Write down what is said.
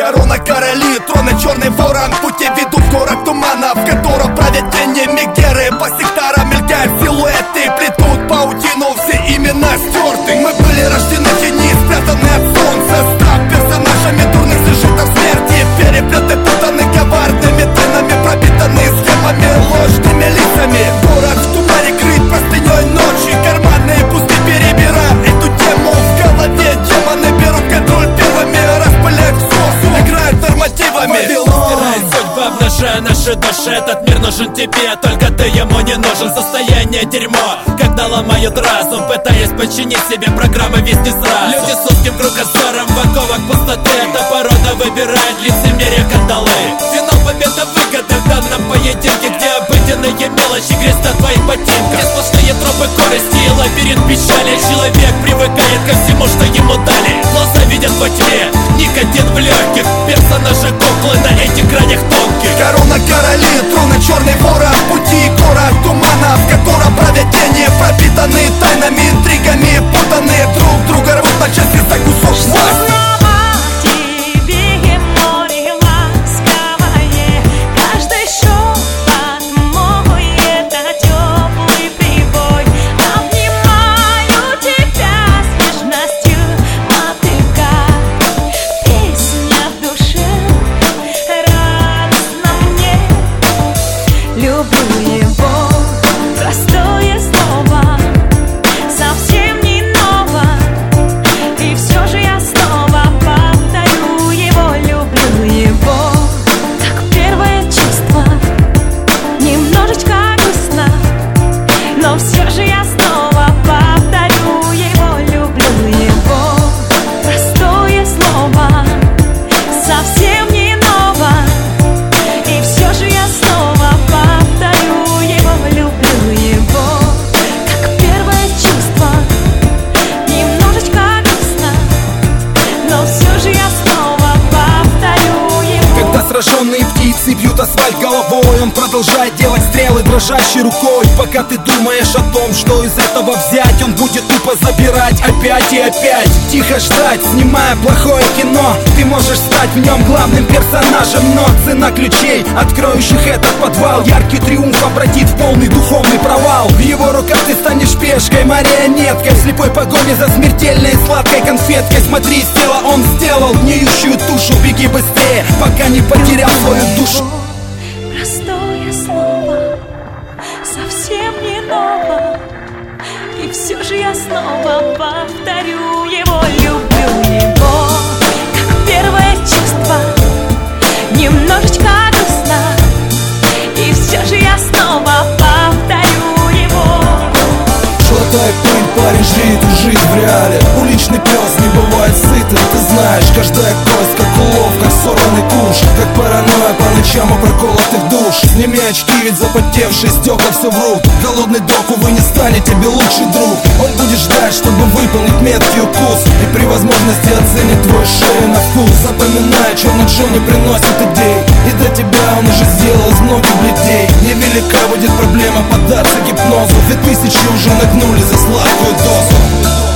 Корона короли, трон и черный ворон. Пути ведут в город тумана, в котором правят тени мегеры. По секторам мелькают силуэты, плетут паутину, все имена стерты. Мы были рождены в тени, спрятаны от солнца. Став персонажами дурных сюжетов смерти. Переплеты путаны коварными тайнами, пропитанные схемами, ложными лицами. Город в тумане крыт простыней ночи. Карманы пусты, перебирая эту тему. В голове демоны берут контроль первыми. Распыляют все, играют нормативами. Стирай судьбу, обнажая наши души. Этот мир нужен тебе, только ты ему не нужен. Состояние дерьмо, когда ломают разум, пытаясь подчинить себе программы вести сразу. Люди с узким кругозором в оковах пустоты. Эта порода выбирает лицемерие кандалы. Финал победа выгоды в данном поединке, где обыденные мелочи грязь на твоих ботинках. Где сплошные тропы корости и лабиринт печали. Человек привыкает ко всему, что ему дали. Глаза видят во тьме, никотин в легких. Персонажи куклы на этих гранях тонких. Корона короли, трон и черный ворон. Пути город тумана, в котором правят тени. Пропитанные тайнами, интригами, путанные друг друга рвут на части за кусок власти. Люблю его, простое слово, совсем не ново. И все же я снова повторю его. Люблю его, как первое чувство, немножечко грустно, но все же я снова повторю его. Люблю его, простое слово, совсем не ново. И все же я снова повторю его. Люблю его, как первое чувство, немножечко грустно, но все же я снова повторю его. Когда сраженные птицы бьют асфальт головой, он продолжает делать стрелы дрожащей рукой. Пока ты думаешь о том, что из этого взять, он будет тупо забирать опять и опять. Тихо ждать, снимая плохое кино. Ты можешь стать в нем главным персонажем, но цена ключей, откроющих этот подвал, яркий триумф обратит в полный духовный провал. В его руках ты станешь пешкой, марионеткой, в слепой погоне за смертельной сладкой конфеткой. Смотри, из тела он сделал гниющую тушу. Беги быстрее, пока не потерял свою душу. Простое слово, совсем не ново. И все же я снова повторю его. Люблю его, как первое чувство, немножечко грустно. И все же я снова повторю его. Шелотает пыль, парень, жри эту жизнь в реале. Уличный пес не бывает сытым, ты знаешь. Каждая кость как улов, как сорванный куш, как паранойя по ночам у проколотых душ. Сними очки, ведь запотевшие стекла все врут. Голодный док, увы, не станет тебе лучший друг. Он будет ждать, чтобы выполнить меткий укус, и при возможности оценит твою шею на вкус. Запоминай, черный Джо не приносит идей, и до тебя он уже сделал из многих людей. Невелика будет проблема поддаться гипнозу, ведь тысячи уже нагнули за сладкую дозу.